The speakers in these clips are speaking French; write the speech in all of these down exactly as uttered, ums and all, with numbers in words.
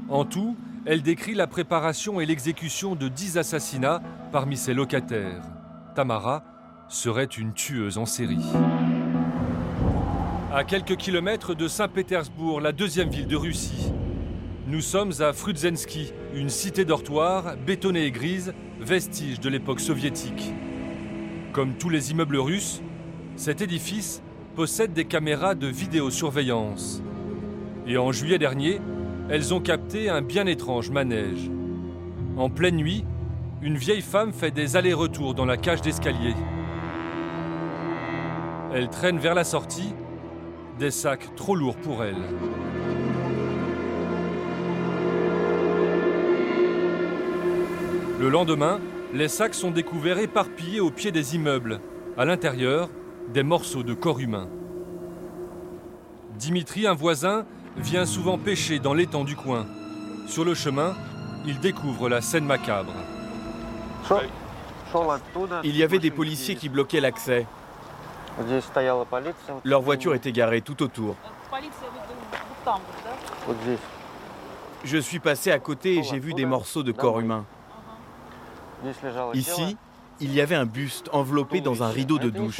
En tout, elle décrit la préparation et l'exécution de dix assassinats parmi ses locataires. Tamara serait une tueuse en série. À quelques kilomètres de Saint-Pétersbourg, la deuxième ville de Russie, nous sommes à Frudzenski, une cité dortoir bétonnée et grise, vestige de l'époque soviétique. Comme tous les immeubles russes, cet édifice possède des caméras de vidéosurveillance. Et en juillet dernier, elles ont capté un bien étrange manège. En pleine nuit, une vieille femme fait des allers-retours dans la cage d'escalier. Elle traîne vers la sortie des sacs trop lourds pour elle. Le lendemain, les sacs sont découverts éparpillés au pied des immeubles. À l'intérieur, des morceaux de corps humain. Dimitri, un voisin, vient souvent pêcher dans l'étang du coin. Sur le chemin, il découvre la scène macabre. Il y avait des policiers qui bloquaient l'accès. Leur voiture était garée tout autour. Je suis passé à côté et j'ai vu des morceaux de corps humain. Ici, il y avait un buste enveloppé dans un rideau de douche.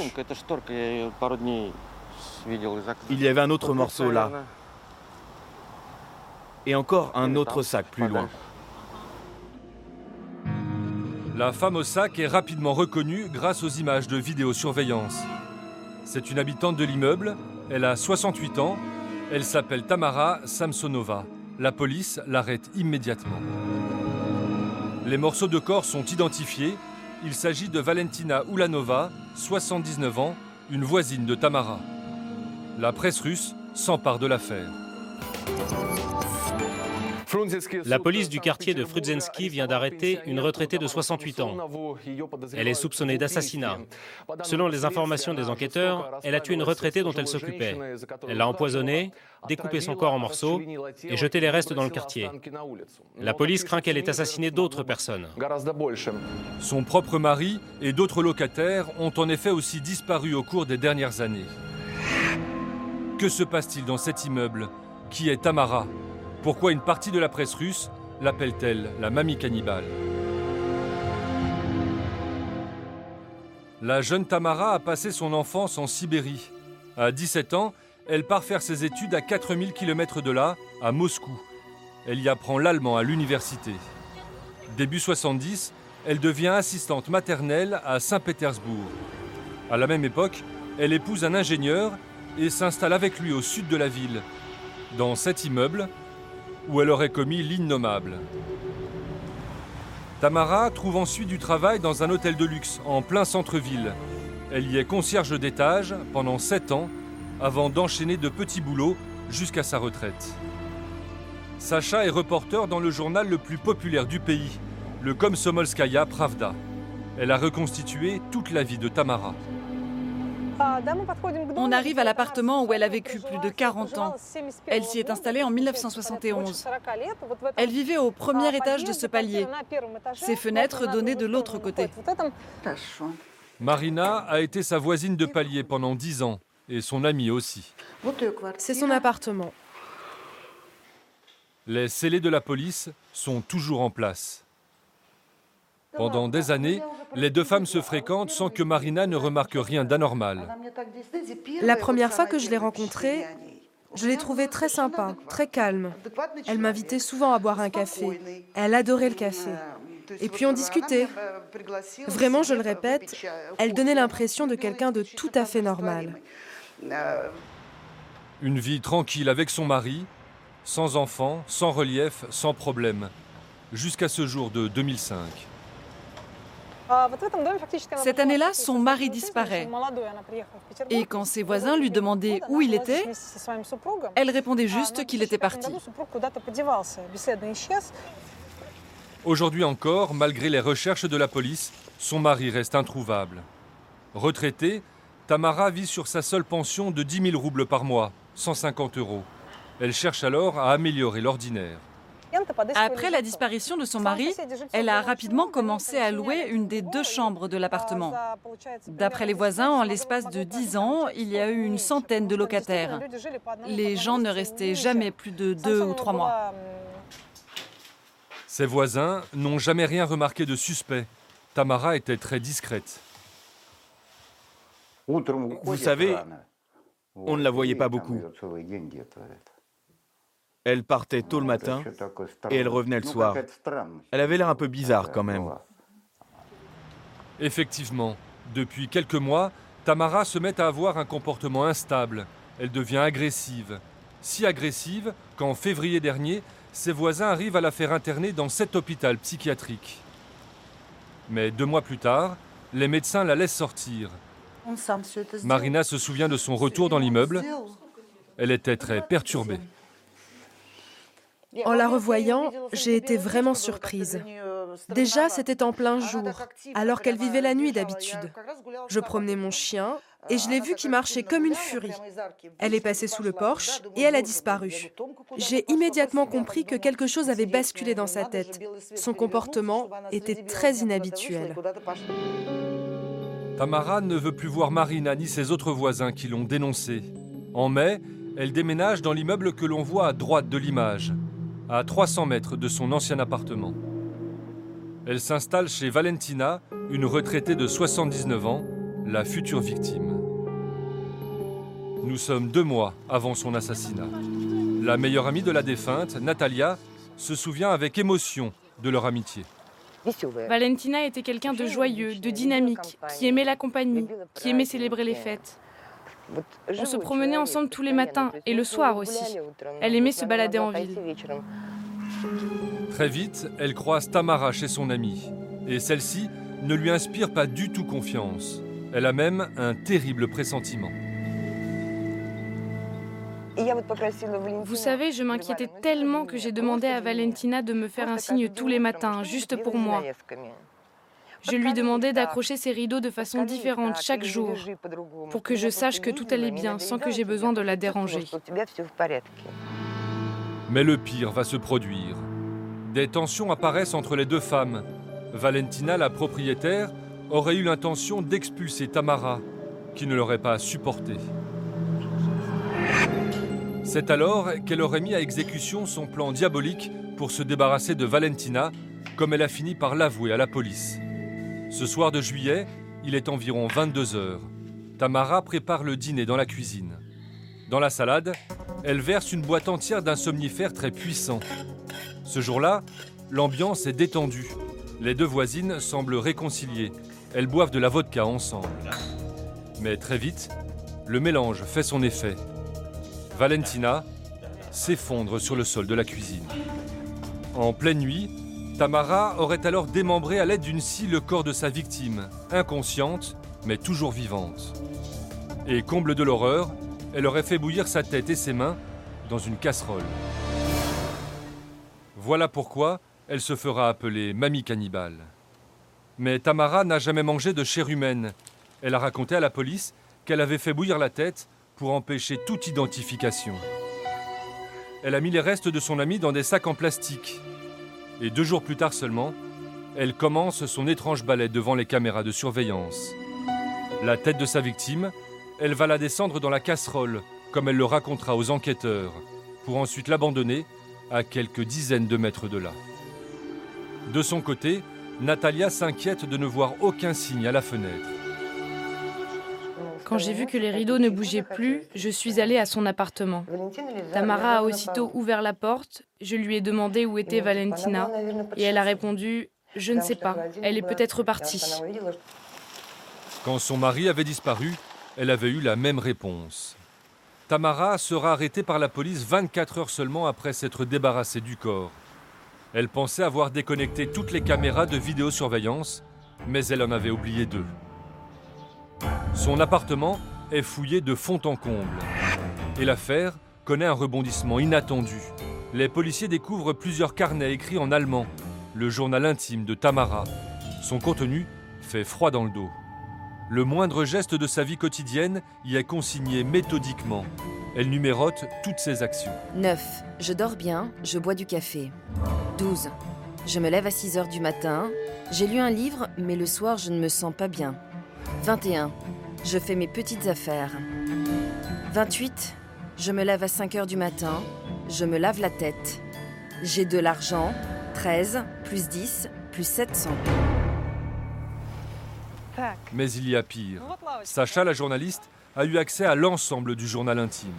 Il y avait un autre morceau là. Et encore un autre sac plus loin. La femme au sac est rapidement reconnue grâce aux images de vidéosurveillance. C'est une habitante de l'immeuble, elle a soixante-huit ans, elle s'appelle Tamara Samsonova. La police l'arrête immédiatement. Les morceaux de corps sont identifiés. Il s'agit de Valentina Ulanova, soixante-dix-neuf ans, une voisine de Tamara. La presse russe s'empare de l'affaire. La police du quartier de Frudzenski vient d'arrêter une retraitée de soixante-huit ans. Elle est soupçonnée d'assassinat. Selon les informations des enquêteurs, elle a tué une retraitée dont elle s'occupait. Elle l'a empoisonnée, découpé son corps en morceaux et jeté les restes dans le quartier. La police craint qu'elle ait assassiné d'autres personnes. Son propre mari et d'autres locataires ont en effet aussi disparu au cours des dernières années. Que se passe-t-il dans cet immeuble? Qui est Tamara? Pourquoi une partie de la presse russe l'appelle-t-elle la mamie cannibale? La jeune Tamara a passé son enfance en Sibérie. À dix-sept ans, elle part faire ses études à quatre mille kilomètres de là, à Moscou. Elle y apprend l'allemand à l'université. Début soixante-dix, elle devient assistante maternelle à Saint-Pétersbourg. À la même époque, elle épouse un ingénieur et s'installe avec lui au sud de la ville, dans cet immeuble où elle aurait commis l'innommable. Tamara trouve ensuite du travail dans un hôtel de luxe en plein centre-ville. Elle y est concierge d'étage pendant sept ans avant d'enchaîner de petits boulots jusqu'à sa retraite. Sacha est reporter dans le journal le plus populaire du pays, le Komsomolskaya Pravda. Elle a reconstitué toute la vie de Tamara. On arrive à l'appartement où elle a vécu plus de quarante ans. Elle s'y est installée en mille neuf cent soixante et onze. Elle vivait au premier étage de ce palier. Ses fenêtres donnaient de l'autre côté. Marina a été sa voisine de palier pendant dix ans, et son amie aussi. C'est son appartement. Les scellés de la police sont toujours en place. Pendant des années, les deux femmes se fréquentent sans que Marina ne remarque rien d'anormal. La première fois que je l'ai rencontrée, je l'ai trouvée très sympa, très calme. Elle m'invitait souvent à boire un café. Elle adorait le café. Et puis on discutait. Vraiment, je le répète, elle donnait l'impression de quelqu'un de tout à fait normal. Une vie tranquille avec son mari, sans enfants, sans relief, sans problème, jusqu'à ce jour de deux mille cinq. Cette année-là, son mari disparaît. Et quand ses voisins lui demandaient où il était, elle répondait juste qu'il était parti. Aujourd'hui encore, malgré les recherches de la police, son mari reste introuvable. Retraitée, Tamara vit sur sa seule pension de dix mille roubles par mois, cent cinquante euros. Elle cherche alors à améliorer l'ordinaire. Après la disparition de son mari, elle a rapidement commencé à louer une des deux chambres de l'appartement. D'après les voisins, en l'espace de dix ans, il y a eu une centaine de locataires. Les gens ne restaient jamais plus de deux ou trois mois. Ses voisins n'ont jamais rien remarqué de suspect. Tamara était très discrète. Vous savez, on ne la voyait pas beaucoup. Elle partait tôt le matin et elle revenait le soir. Elle avait l'air un peu bizarre quand même. Effectivement, depuis quelques mois, Tamara se met à avoir un comportement instable. Elle devient agressive. Si agressive qu'en février dernier, ses voisins arrivent à la faire interner dans cet hôpital psychiatrique. Mais deux mois plus tard, les médecins la laissent sortir. Marina se souvient de son retour dans l'immeuble. Elle était très perturbée. En la revoyant, j'ai été vraiment surprise. Déjà, c'était en plein jour, alors qu'elle vivait la nuit d'habitude. Je promenais mon chien et je l'ai vue qui marchait comme une furie. Elle est passée sous le porche et elle a disparu. J'ai immédiatement compris que quelque chose avait basculé dans sa tête. Son comportement était très inhabituel. Tamara ne veut plus voir Marina ni ses autres voisins qui l'ont dénoncée. En mai, elle déménage dans l'immeuble que l'on voit à droite de l'image, à trois cents mètres de son ancien appartement. Elle s'installe chez Valentina, une retraitée de soixante-dix-neuf ans, la future victime. Nous sommes deux mois avant son assassinat. La meilleure amie de la défunte, Natalia, se souvient avec émotion de leur amitié. Valentina était quelqu'un de joyeux, de dynamique, qui aimait la compagnie, qui aimait célébrer les fêtes. On se promenait ensemble tous les matins et le soir aussi. Elle aimait se balader en ville. Très vite, elle croise Tamara chez son amie. Et celle-ci ne lui inspire pas du tout confiance. Elle a même un terrible pressentiment. Vous savez, je m'inquiétais tellement que j'ai demandé à Valentina de me faire un signe tous les matins, juste pour moi. Je lui demandais d'accrocher ses rideaux de façon différente chaque jour, pour que je sache que tout allait bien, sans que j'aie besoin de la déranger. Mais le pire va se produire. Des tensions apparaissent entre les deux femmes. Valentina, la propriétaire, aurait eu l'intention d'expulser Tamara, qui ne l'aurait pas supportée. C'est alors qu'elle aurait mis à exécution son plan diabolique pour se débarrasser de Valentina, comme elle a fini par l'avouer à la police. Ce soir de juillet, il est environ vingt-deux heures. Tamara prépare le dîner dans la cuisine. Dans la salade, elle verse une boîte entière d'un somnifère très puissant. Ce jour-là, l'ambiance est détendue. Les deux voisines semblent réconciliées. Elles boivent de la vodka ensemble. Mais très vite, le mélange fait son effet. Valentina s'effondre sur le sol de la cuisine. En pleine nuit, Tamara aurait alors démembré à l'aide d'une scie le corps de sa victime, inconsciente, mais toujours vivante. Et comble de l'horreur, elle aurait fait bouillir sa tête et ses mains dans une casserole. Voilà pourquoi elle se fera appeler Mamie Cannibale. Mais Tamara n'a jamais mangé de chair humaine. Elle a raconté à la police qu'elle avait fait bouillir la tête pour empêcher toute identification. Elle a mis les restes de son ami dans des sacs en plastique. Et deux jours plus tard seulement, elle commence son étrange balai devant les caméras de surveillance. La tête de sa victime, elle va la descendre dans la casserole, comme elle le racontera aux enquêteurs, pour ensuite l'abandonner à quelques dizaines de mètres de là. De son côté, Natalia s'inquiète de ne voir aucun signe à la fenêtre. Quand j'ai vu que les rideaux ne bougeaient plus, je suis allée à son appartement. Tamara a aussitôt ouvert la porte. Je lui ai demandé où était Valentina et elle a répondu « Je ne sais pas, elle est peut-être partie ». Quand son mari avait disparu, elle avait eu la même réponse. Tamara sera arrêtée par la police vingt-quatre heures seulement après s'être débarrassée du corps. Elle pensait avoir déconnecté toutes les caméras de vidéosurveillance, mais elle en avait oublié deux. Son appartement est fouillé de fond en comble. Et l'affaire connaît un rebondissement inattendu. Les policiers découvrent plusieurs carnets écrits en allemand, le journal intime de Tamara. Son contenu fait froid dans le dos. Le moindre geste de sa vie quotidienne y est consigné méthodiquement. Elle numérote toutes ses actions. neuf. Je dors bien, je bois du café. douze. Je me lève à six heures du matin. J'ai lu un livre, mais le soir, je ne me sens pas bien. vingt et un. Je fais mes petites affaires. vingt-huit. Je me lève à cinq heures du matin. Je me lave la tête. J'ai de l'argent. treize, plus dix, plus sept cents. Mais il y a pire. Sacha, la journaliste, a eu accès à l'ensemble du journal intime.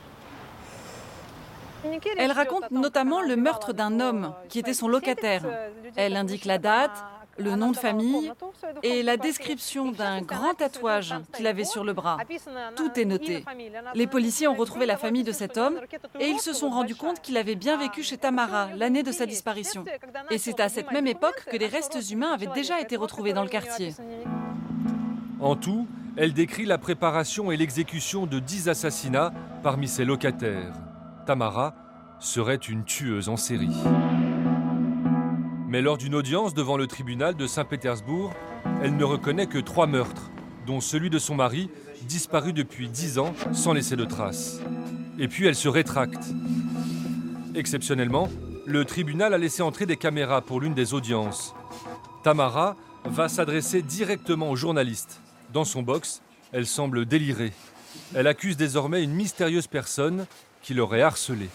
Elle raconte notamment le meurtre d'un homme qui était son locataire. Elle indique la date, le nom de famille et la description d'un grand tatouage qu'il avait sur le bras. Tout est noté. Les policiers ont retrouvé la famille de cet homme et ils se sont rendus compte qu'il avait bien vécu chez Tamara l'année de sa disparition. Et c'est à cette même époque que des restes humains avaient déjà été retrouvés dans le quartier. En tout, elle décrit la préparation et l'exécution de dix assassinats parmi ses locataires. Tamara serait une tueuse en série. Mais lors d'une audience devant le tribunal de Saint-Pétersbourg, elle ne reconnaît que trois meurtres, dont celui de son mari, disparu depuis dix ans sans laisser de traces. Et puis elle se rétracte. Exceptionnellement, le tribunal a laissé entrer des caméras pour l'une des audiences. Tamara va s'adresser directement aux journalistes. Dans son box, elle semble délirer. Elle accuse désormais une mystérieuse personne qui l'aurait harcelée.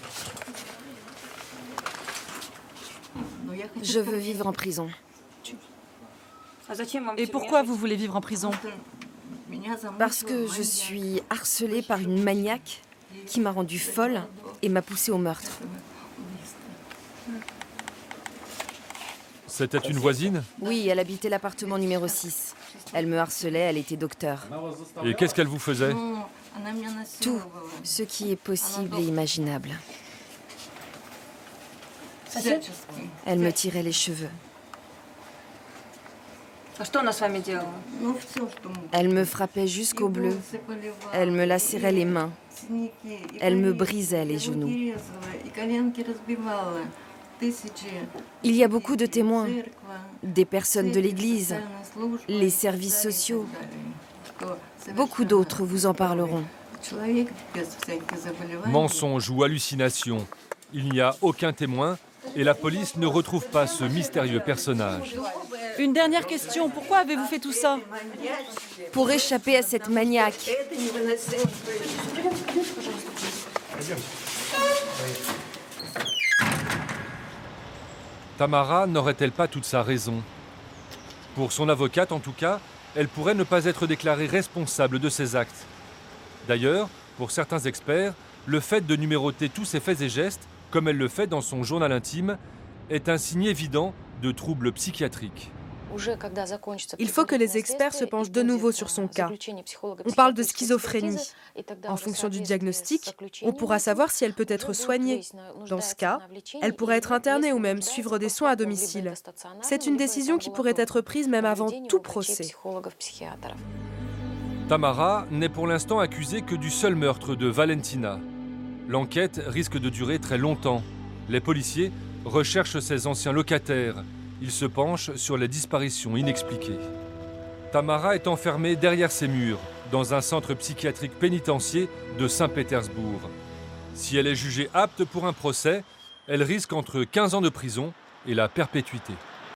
Je veux vivre en prison. Et pourquoi vous voulez vivre en prison? Parce que je suis harcelée par une maniaque qui m'a rendue folle et m'a poussée au meurtre. C'était une voisine? Oui, elle habitait l'appartement numéro six. Elle me harcelait, elle était docteur. Et qu'est-ce qu'elle vous faisait? Tout ce qui est possible et imaginable. Elle me tirait les cheveux. Elle me frappait jusqu'au bleu. Elle me lacérait les mains. Elle me brisait les genoux. Il y a beaucoup de témoins, des personnes de l'Église, les services sociaux. Beaucoup d'autres vous en parleront. Mensonge ou hallucination, il n'y a aucun témoin et la police ne retrouve pas ce mystérieux personnage. Une dernière question, pourquoi avez-vous fait tout ça? Pour échapper à cette maniaque. Tamara n'aurait-elle pas toute sa raison? Pour son avocate, en tout cas, elle pourrait ne pas être déclarée responsable de ses actes. D'ailleurs, pour certains experts, le fait de numéroter tous ses faits et gestes, comme elle le fait dans son journal intime, est un signe évident de troubles psychiatriques. Il faut que les experts se penchent de nouveau sur son cas. On parle de schizophrénie. En fonction du diagnostic, on pourra savoir si elle peut être soignée. Dans ce cas, elle pourrait être internée ou même suivre des soins à domicile. C'est une décision qui pourrait être prise même avant tout procès. Tamara n'est pour l'instant accusée que du seul meurtre de Valentina. L'enquête risque de durer très longtemps. Les policiers recherchent ses anciens locataires. Ils se penchent sur les disparitions inexpliquées. Tamara est enfermée derrière ses murs, dans un centre psychiatrique pénitentiaire de Saint-Pétersbourg. Si elle est jugée apte pour un procès, elle risque entre quinze ans de prison et la perpétuité.